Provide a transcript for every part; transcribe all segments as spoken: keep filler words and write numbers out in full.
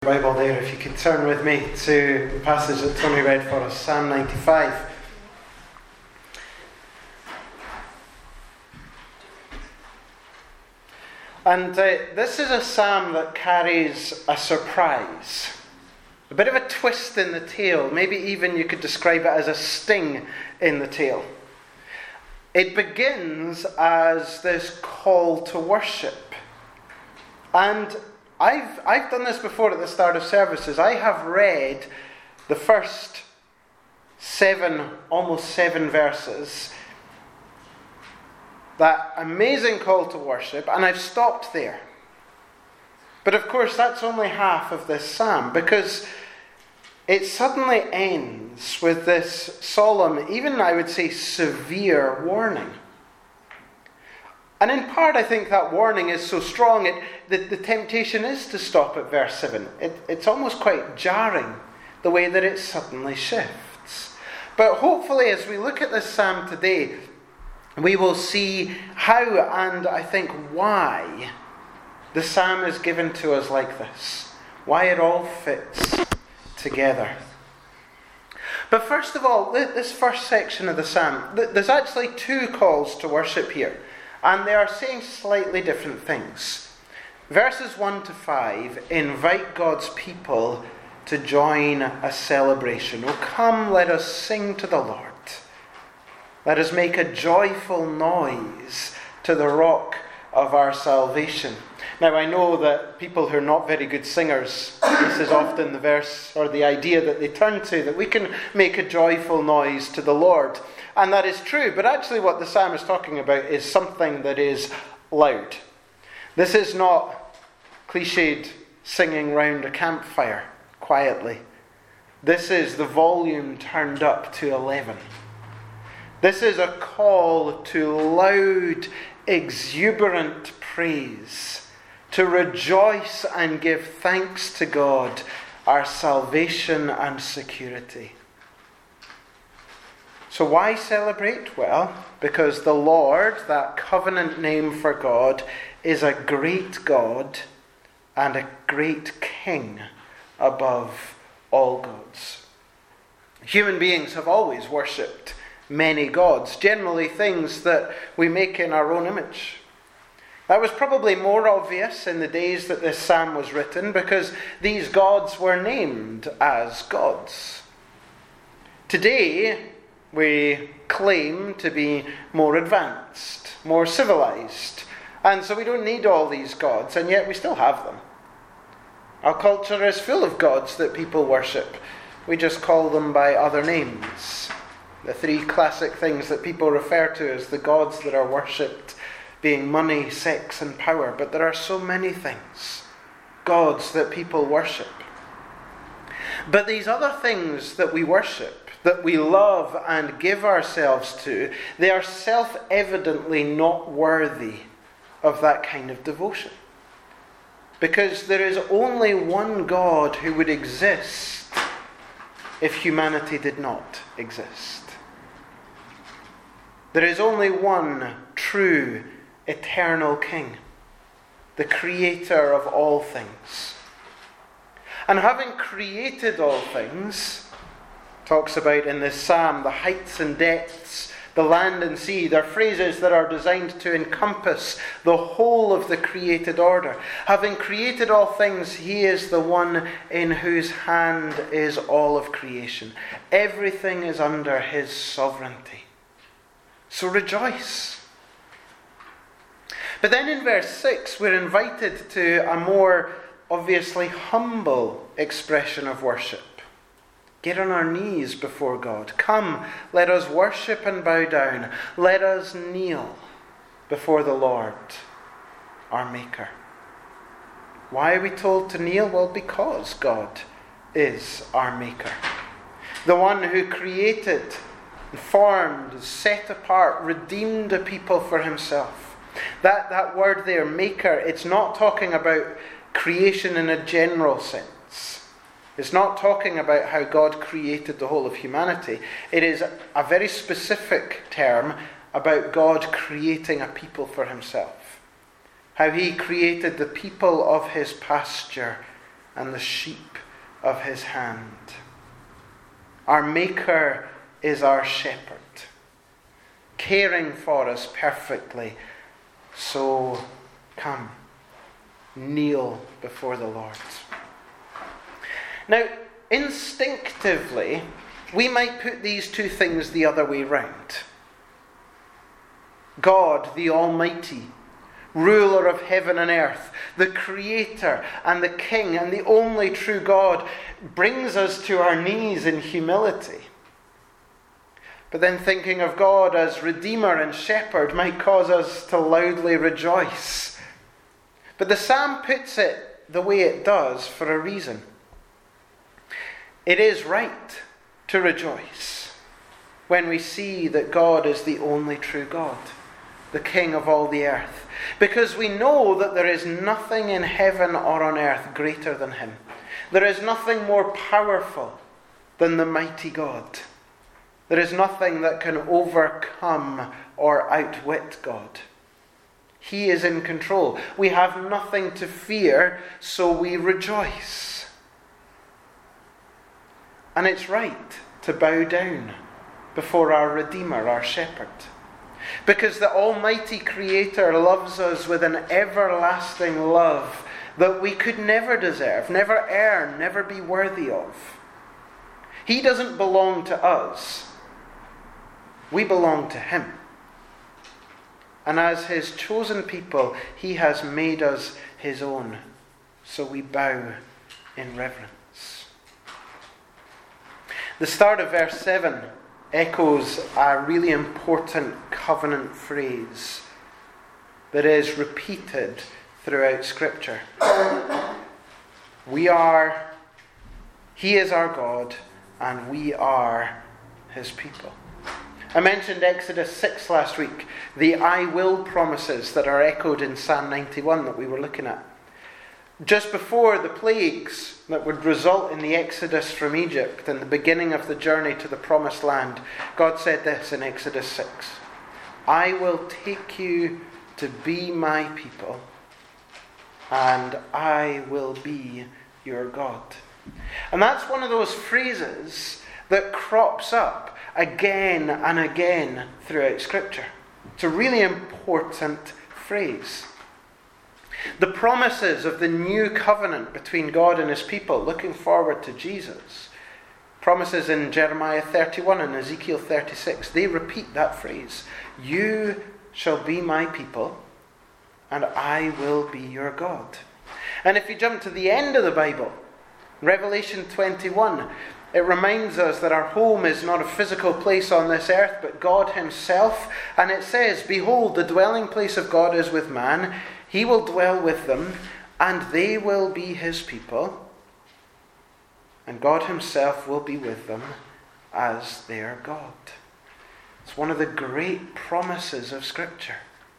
Bible there, if you could turn with me to the passage that Tony read for us, Psalm ninety-five. And uh, this is a psalm that carries a surprise, a bit of a twist in the tail. Maybe even you could describe it as a sting in the tail. It begins as this call to worship. And I've I've done this before at the start of services. I have read the first seven, almost seven verses, that amazing call to worship, and I've stopped there. But of course, that's only half of this psalm, because it suddenly ends with this solemn, even I would say severe warning. And in part, I think that warning is so strong, it, that the temptation is to stop at verse seven. It, it's almost quite jarring, the way that it suddenly shifts. But hopefully, as we look at this psalm today, we will see how and I think why the psalm is given to us like this. Why it all fits together. But first of all, this first section of the psalm, there's actually two calls to worship here. And they are saying slightly different things. Verses one to five invite God's people to join a celebration. Oh, come, let us sing to the Lord. Let us make a joyful noise to the rock of our salvation. Now, I know that people who are not very good singers, this is often the verse or the idea that they turn to, that we can make a joyful noise to the Lord. And that is true, but actually what the psalm is talking about is something that is loud. This is not cliched singing round a campfire quietly. This is the volume turned up to eleven. This is a call to loud, exuberant praise, to rejoice and give thanks to God, our salvation and security. So why celebrate? Well, because the Lord, that covenant name for God, is a great God and a great King above all gods. Human beings have always worshipped many gods, generally things that we make in our own image. That was probably more obvious in the days that this psalm was written, because these gods were named as gods. Today, we claim to be more advanced, more civilized, and so we don't need all these gods, and yet we still have them. Our culture is full of gods that people worship. We just call them by other names. The three classic things that people refer to as the gods that are worshipped being money, sex, and power. But there are so many things, gods that people worship. But these other things that we worship, that we love and give ourselves to, they are self-evidently not worthy of that kind of devotion. Because there is only one God who would exist if humanity did not exist. There is only one true, eternal King, the creator of all things. And having created all things, talks about in this psalm the heights and depths, the land and sea. They're phrases that are designed to encompass the whole of the created order. Having created all things, he is the one in whose hand is all of creation. Everything is under his sovereignty. So rejoice. But then in verse six, we're invited to a more obviously humble expression of worship. Get on our knees before God. Come, let us worship and bow down. Let us kneel before the Lord, our Maker. Why are we told to kneel? Well, because God is our Maker. The one who created, formed, set apart, redeemed a people for himself. That, that word there, Maker, it's not talking about creation in a general sense. It's not talking about how God created the whole of humanity. It is a very specific term about God creating a people for himself. How he created the people of his pasture and the sheep of his hand. Our Maker is our shepherd, caring for us perfectly. So come, kneel before the Lord. Now, instinctively, we might put these two things the other way round. God, the Almighty, ruler of heaven and earth, the Creator and the King and the only true God, brings us to our knees in humility. But then thinking of God as Redeemer and Shepherd might cause us to loudly rejoice. But the psalm puts it the way it does for a reason. It is right to rejoice when we see that God is the only true God, the King of all the earth, because we know that there is nothing in heaven or on earth greater than him. There is nothing more powerful than the mighty God. There is nothing that can overcome or outwit God. He is in control. We have nothing to fear, so we rejoice. And it's right to bow down before our Redeemer, our Shepherd, because the Almighty Creator loves us with an everlasting love that we could never deserve, never earn, never be worthy of. He doesn't belong to us. We belong to him. And as his chosen people, he has made us his own. So we bow in reverence. The start of verse seven echoes a really important covenant phrase that is repeated throughout Scripture. We are, he is our God, and we are his people. I mentioned Exodus six last week, the I will promises that are echoed in Psalm ninety-one that we were looking at. Just before the plagues that would result in the exodus from Egypt and the beginning of the journey to the promised land, God said this in Exodus six, I will take you to be my people, and I will be your God. And that's one of those phrases that crops up again and again throughout Scripture. It's a really important phrase. The promises of the new covenant between God and his people, looking forward to Jesus. Promises in Jeremiah thirty-one and Ezekiel thirty-six, they repeat that phrase. You shall be my people, and I will be your God. And if you jump to the end of the Bible, Revelation twenty-one, it reminds us that our home is not a physical place on this earth, but God himself. And it says, behold, the dwelling place of God is with man. He will dwell with them, and they will be his people. And God himself will be with them as their God. It's one of the great promises of Scripture.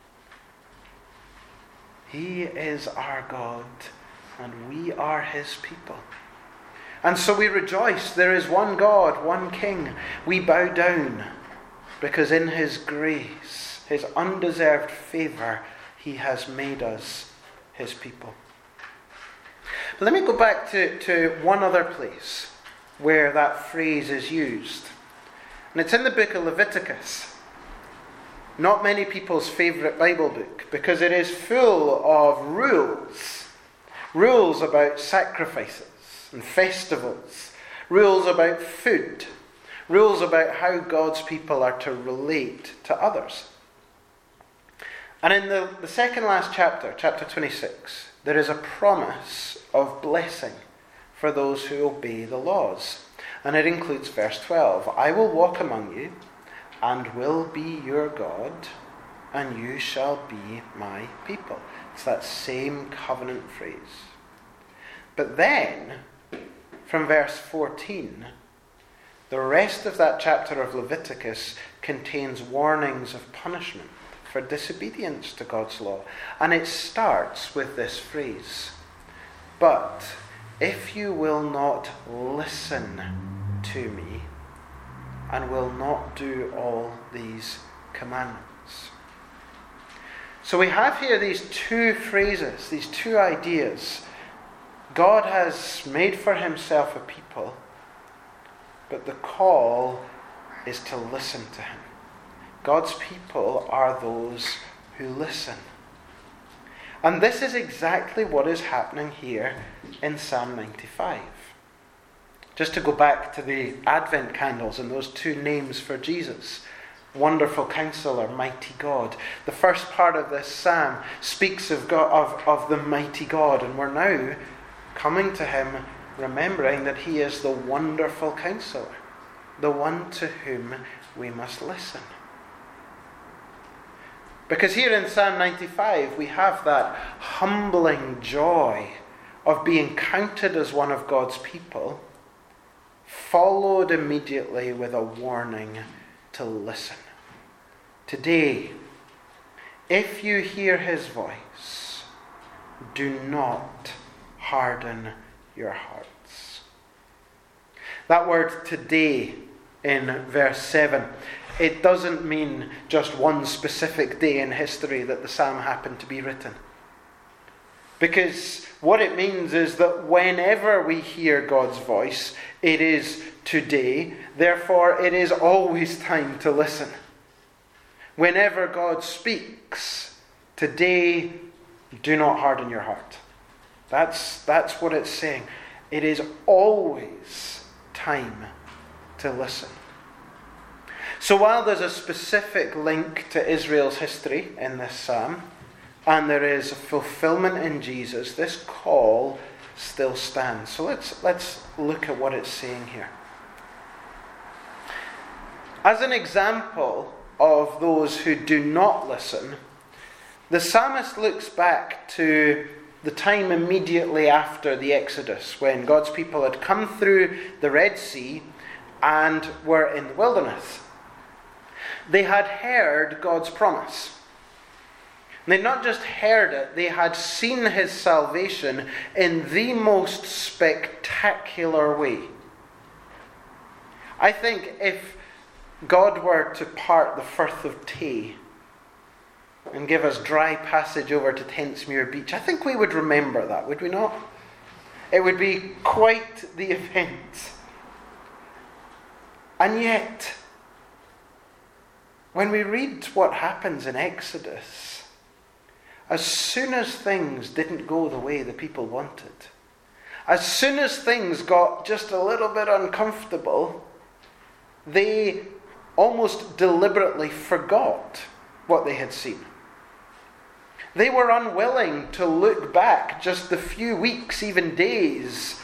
He is our God, and we are his people. And so we rejoice. There is one God, one King. We bow down because in his grace, his undeserved favour, he has made us his people. But let me go back to, to one other place where that phrase is used. And it's in the book of Leviticus. Not many people's favourite Bible book, because it is full of rules. Rules about sacrifices and festivals, rules about food, rules about how God's people are to relate to others. And in the, the second last chapter, chapter twenty-six, there is a promise of blessing for those who obey the laws. And it includes verse twelve. I will walk among you and will be your God, and you shall be my people. It's that same covenant phrase. But then, from verse fourteen, the rest of that chapter of Leviticus contains warnings of punishment for disobedience to God's law. And it starts with this phrase, but if you will not listen to me and will not do all these commandments. So we have here these two phrases, these two ideas God has made for himself a people, but the call is to listen to him. God's people are those who listen. And this is exactly what is happening here in Psalm ninety-five. Just to go back to the Advent candles and those two names for Jesus, Wonderful Counselor, Mighty God. The first part of this psalm speaks of, God, of, of the mighty God, and we're now coming to him remembering that he is the Wonderful Counselor, the one to whom we must listen. Because here in Psalm ninety-five we have that humbling joy of being counted as one of God's people, followed immediately with a warning to listen. Today, if you hear his voice, do not harden your hearts. That word today in verse seven, it doesn't mean just one specific day in history that the psalm happened to be written. Because what it means is that whenever we hear God's voice, it is today. Therefore, it is always time to listen. Whenever God speaks, today, do not harden your heart. That's, that's what it's saying. It is always time to listen. So while there's a specific link to Israel's history in this psalm, and there is fulfillment in Jesus, this call still stands. So let's, let's look at what it's saying here. As an example of those who do not listen, the psalmist looks back to the time immediately after the Exodus, when God's people had come through the Red Sea and were in the wilderness. They had heard God's promise. They not just heard it, they had seen his salvation in the most spectacular way. I think if God were to part the Firth of Tay and give us dry passage over to Tentsmuir Beach, I think we would remember that, would we not? It would be quite the event. And yet, when we read what happens in Exodus, as soon as things didn't go the way the people wanted, as soon as things got just a little bit uncomfortable, they almost deliberately forgot what they had seen. They were unwilling to look back just the few weeks, even days,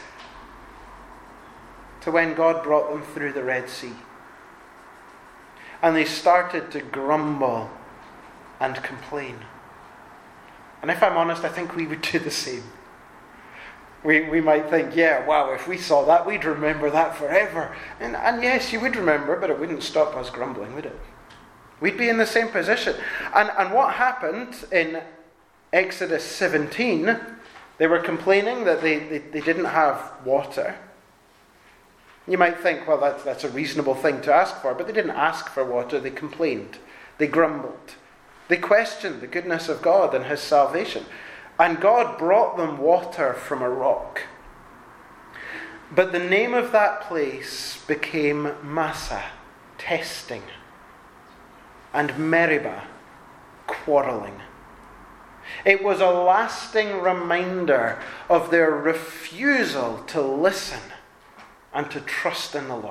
to when God brought them through the Red Sea. And they started to grumble and complain. And if I'm honest, I think we would do the same. We we might think, yeah, wow, if we saw that, we'd remember that forever. And, and yes, you would remember, but it wouldn't stop us grumbling, would it? We'd be in the same position. And, and what happened in Exodus seventeen, they were complaining that they, they, they didn't have water. You might think, well, that's, that's a reasonable thing to ask for, but they didn't ask for water, they complained. They grumbled. They questioned the goodness of God and his salvation. And God brought them water from a rock. But the name of that place became Massah, testing, and Meribah, quarreling. It was a lasting reminder of their refusal to listen and to trust in the Lord.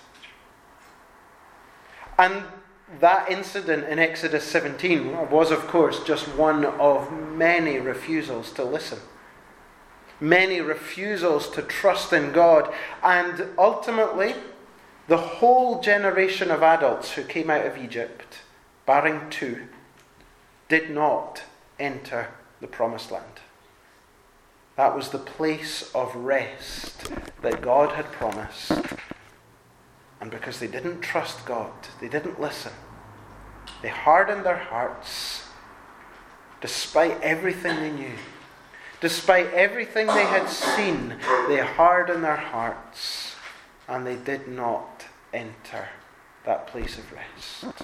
And that incident in Exodus seventeen was, of course, just one of many refusals to listen. Many refusals to trust in God. And ultimately, the whole generation of adults who came out of Egypt, barring two, did not enter the promised land. That was the place of rest that God had promised. And because they didn't trust God, they didn't listen, they hardened their hearts despite everything they knew. Despite everything they had seen, they hardened their hearts and they did not enter that place of rest.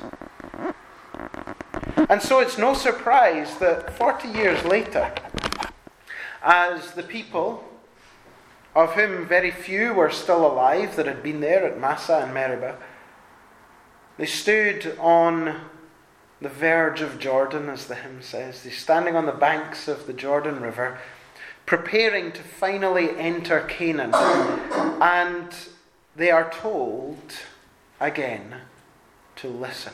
And so it's no surprise that forty years later, as the people of whom very few were still alive that had been there at Massah and Meribah. They stood on the verge of Jordan, as the hymn says. They're standing on the banks of the Jordan River, preparing to finally enter Canaan. And they are told again to listen.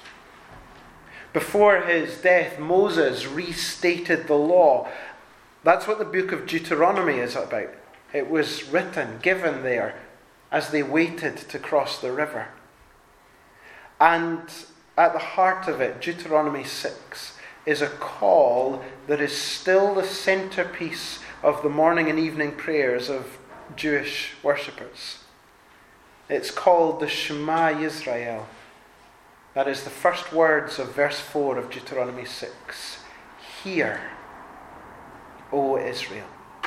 Before his death, Moses restated the law. That's what the book of Deuteronomy is about. It was written, given there, as they waited to cross the river. And at the heart of it, Deuteronomy six, is a call that is still the centerpiece of the morning and evening prayers of Jewish worshippers. It's called the Shema Yisrael. That is the first words of verse four of Deuteronomy six. Hear, O Israel.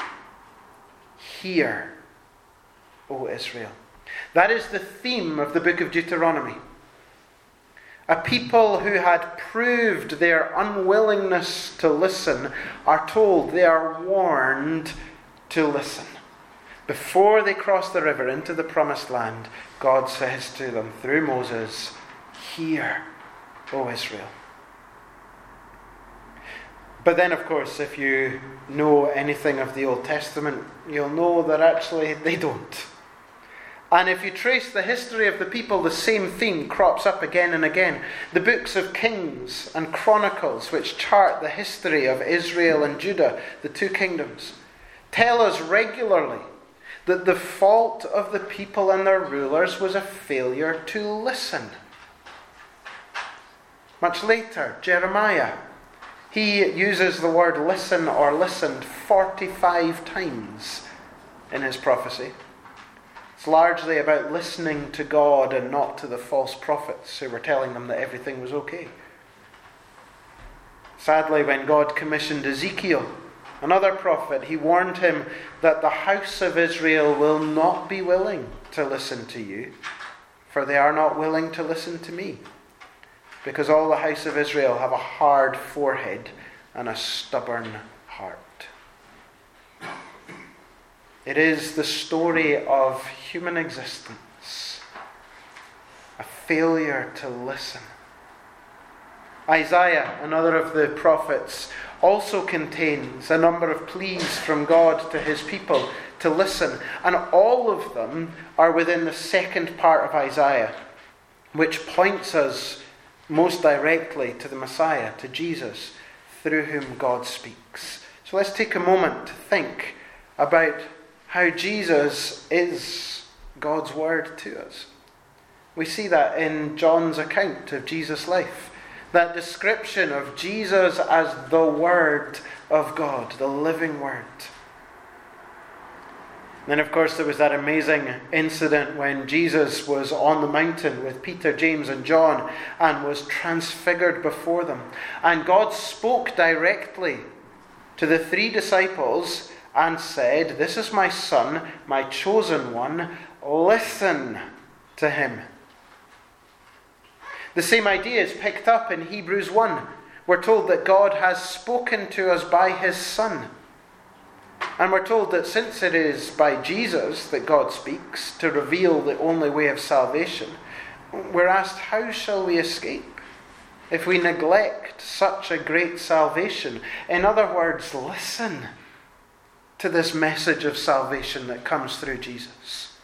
Hear, O Israel. That is the theme of the book of Deuteronomy. A people who had proved their unwillingness to listen are told, they are warned to listen. Before they cross the river into the promised land, God says to them through Moses, hear, O Israel. But then, of course, if you know anything of the Old Testament, you'll know that actually they don't. And if you trace the history of the people, the same theme crops up again and again. The books of Kings and Chronicles, which chart the history of Israel and Judah, the two kingdoms, tell us regularly that the fault of the people and their rulers was a failure to listen. Much later, Jeremiah, he uses the word listen or listened forty-five times in his prophecy. It's largely about listening to God and not to the false prophets who were telling them that everything was okay. Sadly, when God commissioned Ezekiel, another prophet, he warned him that the house of Israel will not be willing to listen to you, for they are not willing to listen to me, because all the house of Israel have a hard forehead and a stubborn heart. It is the story of human existence, a failure to listen. Isaiah, another of the prophets, also contains a number of pleas from God to his people to listen, and all of them are within the second part of Isaiah, which points us most directly to the Messiah, to Jesus, through whom God speaks. So let's take a moment to think about how Jesus is God's word to us. We see that in John's account of Jesus' life. That description of Jesus as the Word of God, the living Word. Then, of course, there was that amazing incident when Jesus was on the mountain with Peter, James, and John and was transfigured before them. And God spoke directly to the three disciples and said, "This is my Son, my chosen one. Listen to him." The same idea is picked up in Hebrews one. We're told that God has spoken to us by his Son. And we're told that since it is by Jesus that God speaks to reveal the only way of salvation, we're asked, how shall we escape if we neglect such a great salvation? In other words, listen to this message of salvation that comes through Jesus.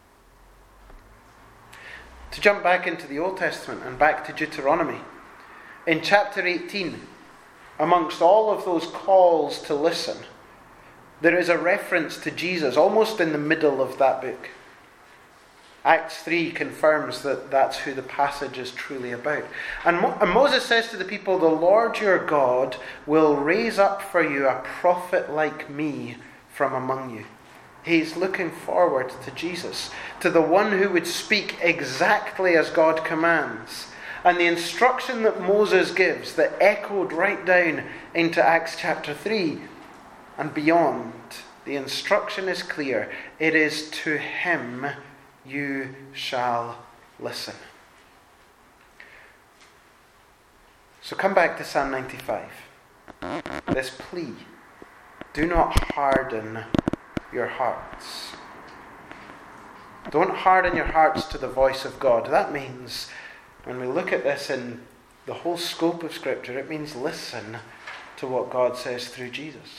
To jump back into the Old Testament and back to Deuteronomy, in chapter eighteen, amongst all of those calls to listen, there is a reference to Jesus almost in the middle of that book. Acts three confirms that that's who the passage is truly about. And, Mo- and Moses says to the people, "The Lord your God will raise up for you a prophet like me from among you." He's looking forward to Jesus, to the one who would speak exactly as God commands. And the instruction that Moses gives, that echoed right down into Acts chapter three and beyond, the instruction is clear. It is to him you shall listen. So come back to Psalm ninety-five. This plea: do not harden your hearts. Don't harden your hearts to the voice of God. That means, when we look at this in the whole scope of Scripture, it means listen to what God says through Jesus.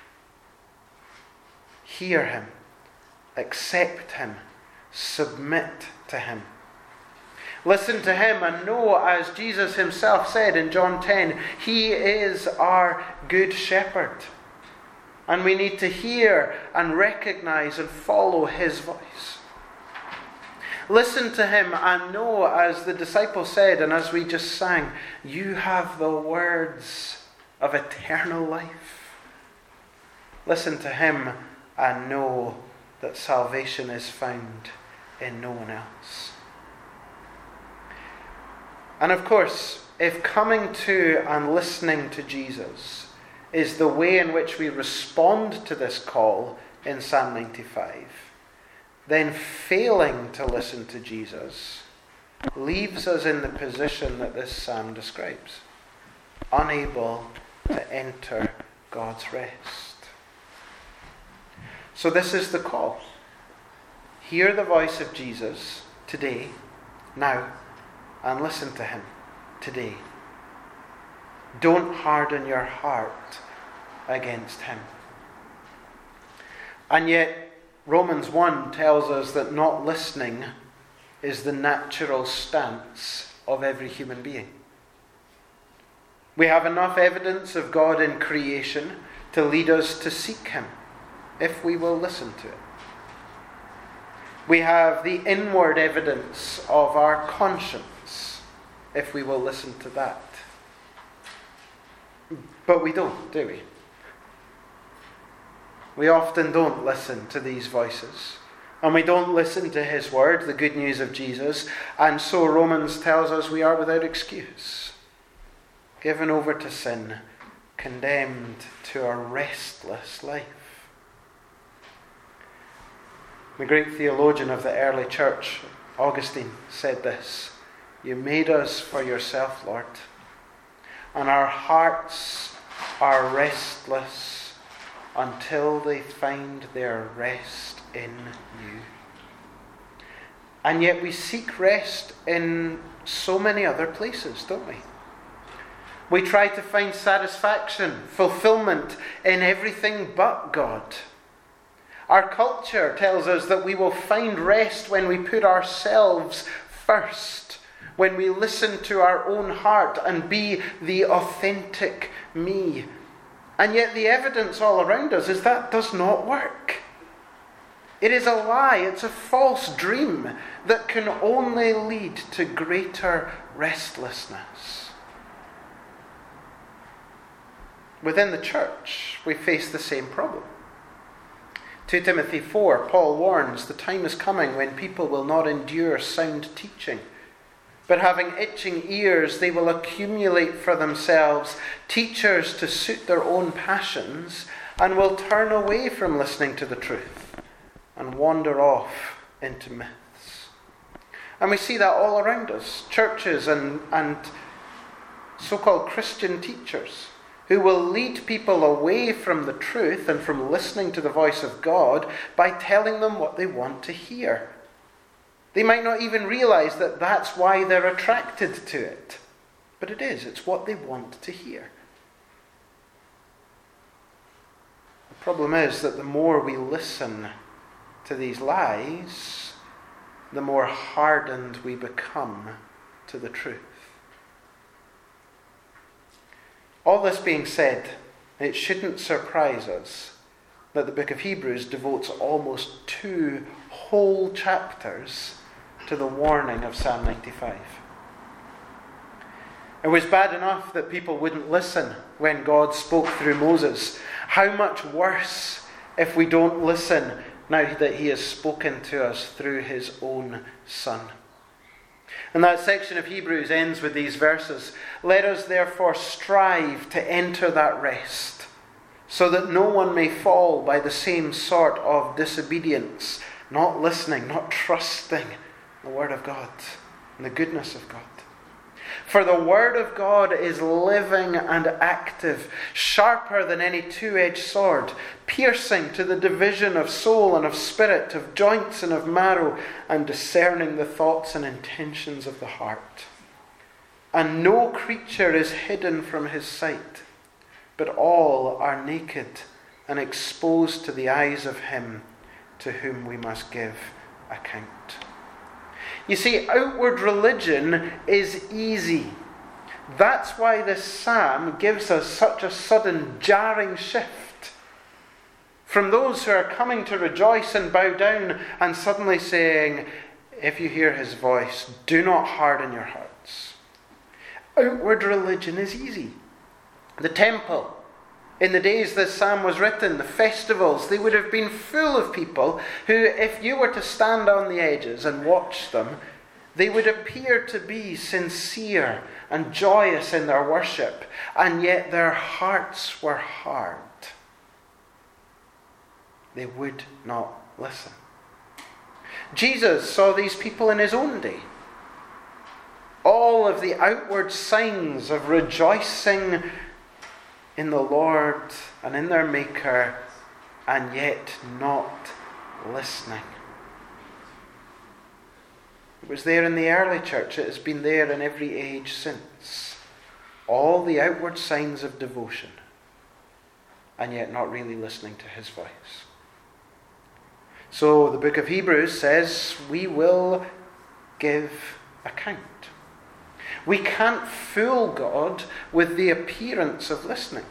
Hear him, accept him, submit to him. Listen to him and know, as Jesus himself said in John ten, he is our good shepherd. And we need to hear and recognize and follow his voice. Listen to him and know, as the disciples said and as we just sang, you have the words of eternal life. Listen to him and know that salvation is found in no one else. And of course, if coming to and listening to Jesus is the way in which we respond to this call in Psalm ninety-five, then failing to listen to Jesus leaves us in the position that this psalm describes, unable to enter God's rest. So this is the call. Hear the voice of Jesus today, now, and listen to him today. Don't harden your heart against him. And yet, Romans one tells us that not listening is the natural stance of every human being. We have enough evidence of God in creation to lead us to seek him, if we will listen to it. We have the inward evidence of our conscience, if we will listen to that. But we don't, do we? We often don't listen to these voices. And we don't listen to his word, the good news of Jesus. And so Romans tells us we are without excuse. Given over to sin, condemned to a restless life. The great theologian of the early church, Augustine, said this: you made us for yourself, Lord, and our hearts are restless until they find their rest in you. And yet we seek rest in so many other places, don't we? We try to find satisfaction, fulfillment in everything but God. Our culture tells us that we will find rest when we put ourselves first, when we listen to our own heart and be the authentic me. And yet the evidence all around us is that does not work. It is a lie, it's a false dream that can only lead to greater restlessness. Within the church, we face the same problem. Second Timothy four, Paul warns, the time is coming when people will not endure sound teaching, but having itching ears, they will accumulate for themselves teachers to suit their own passions, and will turn away from listening to the truth and wander off into myths. And we see that all around us. Churches and, and so-called Christian teachers who will lead people away from the truth and from listening to the voice of God by telling them what they want to hear. They might not even realize that that's why they're attracted to it. But it is. It's what they want to hear. The problem is that the more we listen to these lies, the more hardened we become to the truth. All this being said, it shouldn't surprise us that the book of Hebrews devotes almost two whole chapters to the warning of Psalm ninety-five. It was bad enough that people wouldn't listen when God spoke through Moses. How much worse if we don't listen now that he has spoken to us through his own Son. And that section of Hebrews ends with these verses. Let us therefore strive to enter that rest, so that no one may fall by the same sort of disobedience, not listening, not trusting the word of God and the goodness of God. For the word of God is living and active, sharper than any two-edged sword, piercing to the division of soul and of spirit, of joints and of marrow, and discerning the thoughts and intentions of the heart. And no creature is hidden from his sight, but all are naked and exposed to the eyes of him to whom we must give account. You see, outward religion is easy. That's why this psalm gives us such a sudden, jarring shift from those who are coming to rejoice and bow down and suddenly saying, if you hear his voice, do not harden your hearts. Outward religion is easy. The temple, in the days this psalm was written, the festivals, they would have been full of people who, if you were to stand on the edges and watch them, they would appear to be sincere and joyous in their worship, and yet their hearts were hard. They would not listen. Jesus saw these people in his own day. All of the outward signs of rejoicing in the Lord and in their Maker, and yet not listening. It was there in the early church. It has been there in every age since. All the outward signs of devotion, and yet not really listening to his voice. So the book of Hebrews says we will give account. We can't fool God with the appearance of listening.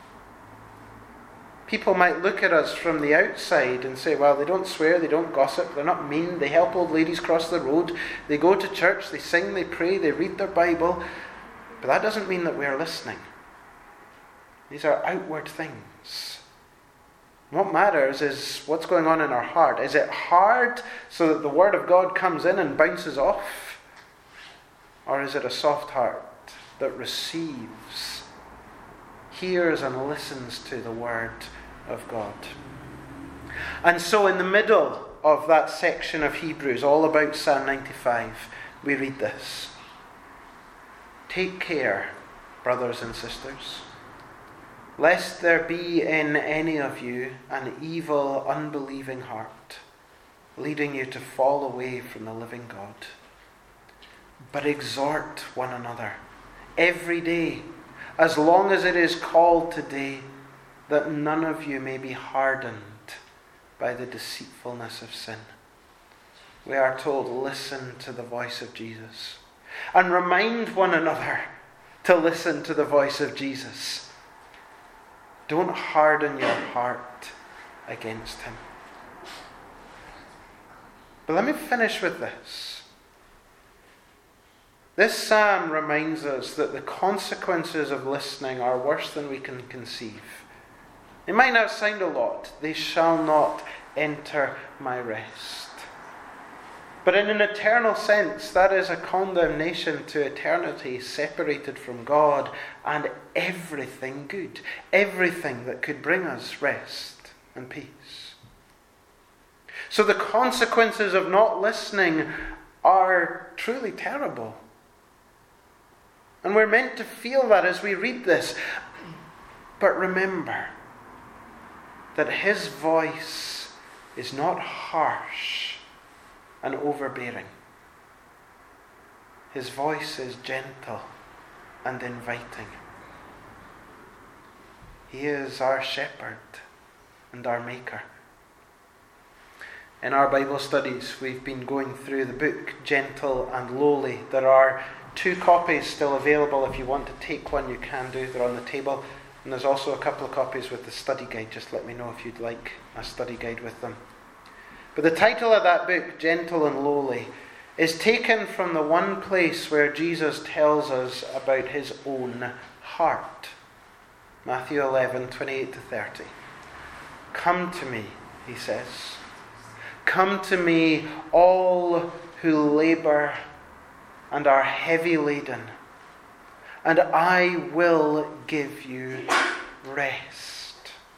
People might look at us from the outside and say, well, they don't swear, they don't gossip, they're not mean, they help old ladies cross the road, they go to church, they sing, they pray, they read their Bible. But that doesn't mean that we're listening. These are outward things. What matters is what's going on in our heart. Is it hard so that the word of God comes in and bounces off? Or is it a soft heart that receives, hears and listens to the word of God? And so in the middle of that section of Hebrews, all about Psalm ninety-five, we read this. Take care, brothers and sisters, lest there be in any of you an evil, unbelieving heart, leading you to fall away from the living God. But exhort one another every day, as long as it is called today, that none of you may be hardened by the deceitfulness of sin. We are told, listen to the voice of Jesus. And remind one another to listen to the voice of Jesus. Don't harden your heart against him. But let me finish with this. This psalm reminds us that the consequences of listening are worse than we can conceive. It might not sound a lot. They shall not enter my rest. But in an eternal sense, that is a condemnation to eternity, separated from God and everything good, everything that could bring us rest and peace. So the consequences of not listening are truly terrible. And we're meant to feel that as we read this. But remember that his voice is not harsh and overbearing. His voice is gentle and inviting. He is our shepherd and our maker. In our Bible studies, we've been going through the book Gentle and Lowly. There are two copies still available. If you want to take one, you can do. They're on the table. And there's also a couple of copies with the study guide. Just let me know if you'd like a study guide with them. But the title of that book, Gentle and Lowly, is taken from the one place where Jesus tells us about his own heart. Matthew eleven, twenty-eight to thirty. Come to me, he says. Come to me, all who labour and are heavy laden, and I will give you rest.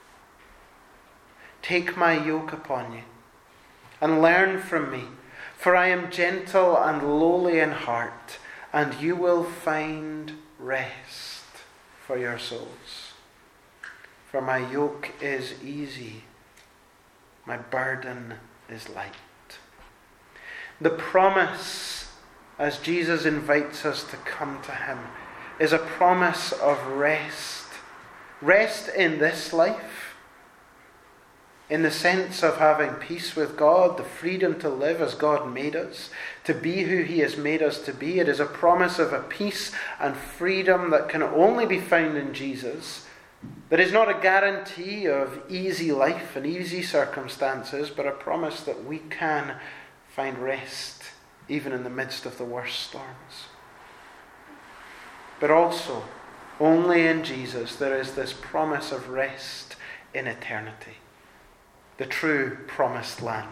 Take my yoke upon you, and learn from me, for I am gentle and lowly in heart, and you will find rest for your souls. For my yoke is easy, my burden is light. The promise, as Jesus invites us to come to him, is a promise of rest. Rest in this life, in the sense of having peace with God, the freedom to live as God made us, to be who he has made us to be. It is a promise of a peace and freedom that can only be found in Jesus. That is not a guarantee of easy life and easy circumstances, but a promise that we can find rest even in the midst of the worst storms. But also, only in Jesus there is this promise of rest in eternity. The true promised land.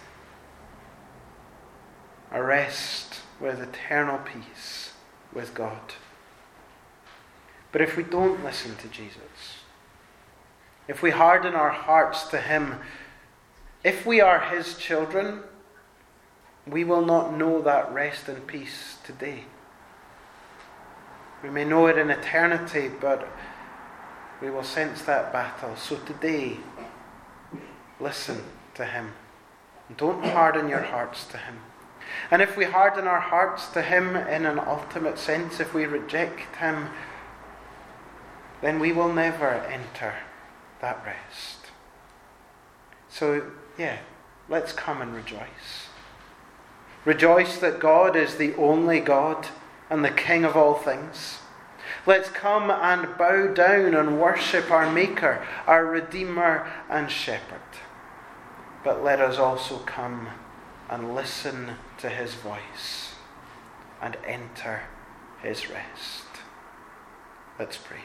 A rest with eternal peace with God. But if we don't listen to Jesus, if we harden our hearts to him, if we are his children, we will not know that rest and peace today. We may know it in eternity, but we will sense that battle. So today, listen to him. Don't harden your hearts to him. And if we harden our hearts to him in an ultimate sense, if we reject him, then we will never enter that rest. So, yeah, let's come and rejoice. Rejoice that God is the only God and the King of all things. Let's come and bow down and worship our Maker, our Redeemer and Shepherd. But let us also come and listen to his voice and enter his rest. Let's pray.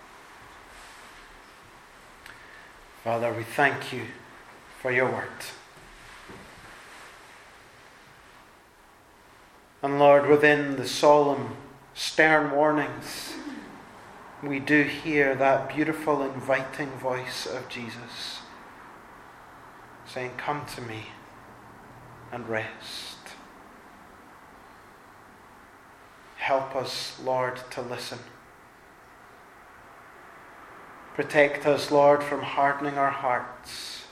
Father, we thank you for your word. And Lord, within the solemn, stern warnings, we do hear that beautiful, inviting voice of Jesus saying, "Come to me and rest." Help us, Lord, to listen. Protect us, Lord, from hardening our hearts.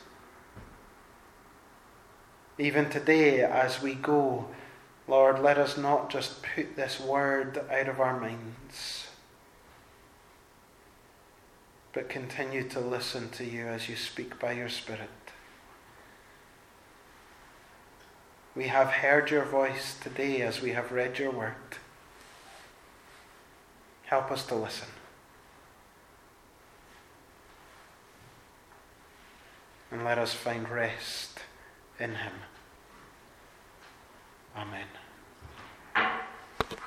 Even today, as we go, Lord, let us not just put this word out of our minds, but continue to listen to you as you speak by your Spirit. We have heard your voice today as we have read your word. Help us to listen. And let us find rest in him. Amen.